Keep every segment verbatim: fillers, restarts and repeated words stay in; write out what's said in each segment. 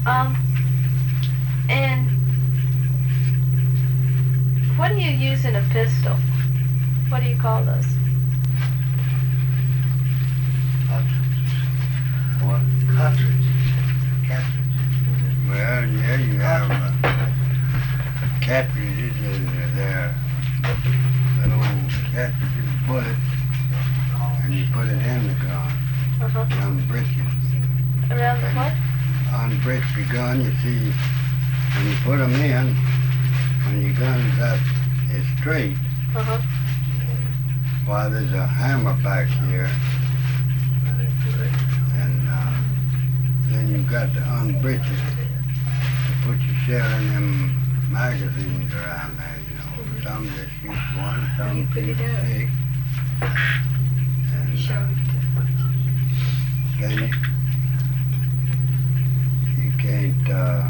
Um, and what do you use in a pistol? What do you call those? What? Cartridge. Cartridge. Well, yeah, you have uh, cartridges and uh, they're little cartridges, bullets, and you put it in the gun. Uh-huh. You unbrick it. Around the what? Unbrick the gun, you see, when you put them in, when your gun's up, is straight, Uh-huh. while there's a hammer back here, and uh, then you've got to unbrick it to put your shell in them magazines around there, you know. Mhm. Some just shoot one, some you put shoot it out? six. And uh, then you, you can't, uh,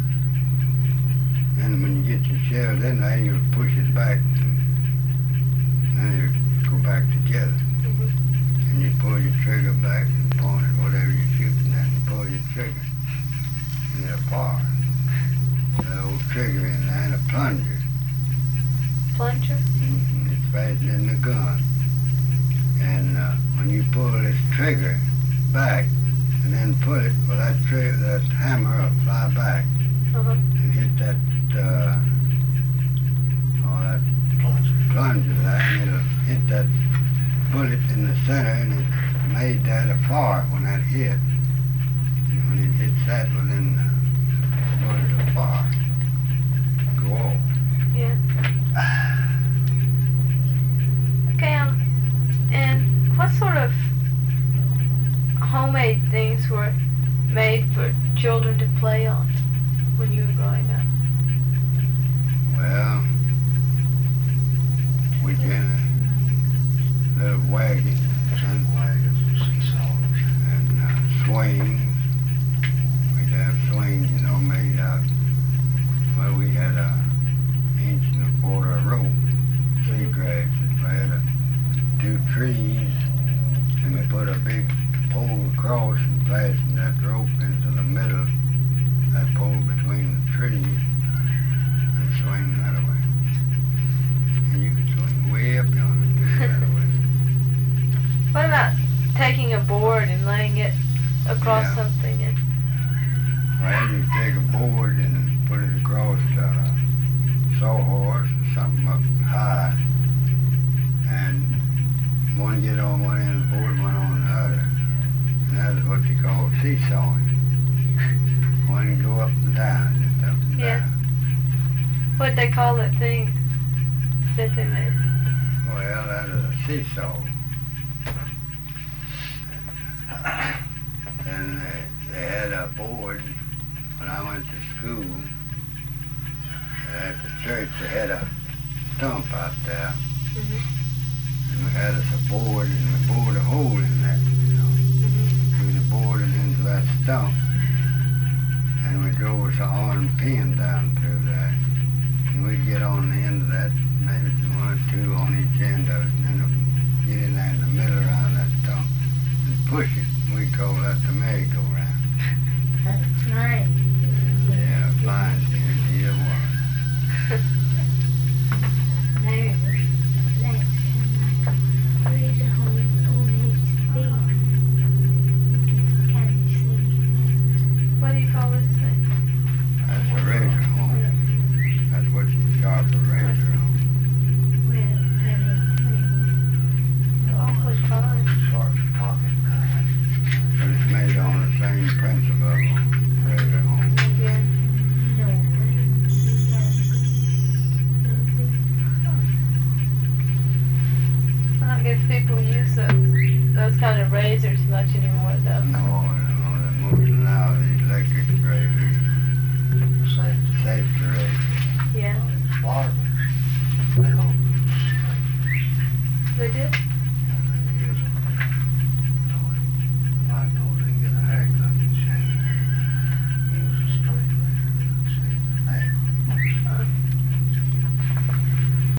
and when you get your shells in there, you push it back, and then you go back together. Mhm. And you pull your trigger back and point it, whatever you're shooting at, and pull your trigger. And they're apart. That old trigger in there and a plunger. Plunger? Mm-hmm. It's fastened in the gun. And uh, when you pull this trigger back and then put it, well, that trigger, that hammer will fly back Uh-huh. and hit that, uh, oh, that plunger there, and it'll hit that bullet in the center, and it made that apart when that hit. And when it hits that, well, then the bullet will fire, go off. Yeah. Okay, um, and what sort of homemade things were made for children to play on when you were growing up? Well, we did a little wagon and, Wagons, seesaws. and uh, swings. We'd have swings, you know, made out, well, we had a inch and a quarter of rope, tree grasses. We had a, two trees, and we put a big pole across and fastened that rope into the middle, that pole between the trees, and swing that way. And you could swing way up yonder, too, that way. What about taking a board and laying it across Yeah. something? And Well, you take a board and put it across a sawhorse or something up high, and one get on one end of the board, one on the other. And that is what they call seesawing. One go up and down, just up and Yeah. down. what'd they call that thing that they made? Well, that is a seesaw. And they, they had a board when I went to school. At the church, they had a stump out there. Mm-hmm. And we had us a board, and we bored a hole in that, you know, Mm-hmm. between the board and into that stump. And we drove us an iron pin down through there. And we'd get on the end of that, maybe one or two on each end of it, and then get in there in the middle around that stump and push it. We call that the merry-go-round. That's nice. Yeah, flying thing, either one. There, that's like razor home only it's big. You can kind of see. What do you call this thing? That's a razor home. That's what you sharp a razor on. Well, that ain't Awfully fine. Sharp pocket knife. But it's made on the same principle of a razor home. Yeah. no way. You got I don't guess people use those, those kind of razors much anymore, though. No, no, they're moving now, these electric razors, Safety. safety razors. Yeah. Barbers. They don't. They do?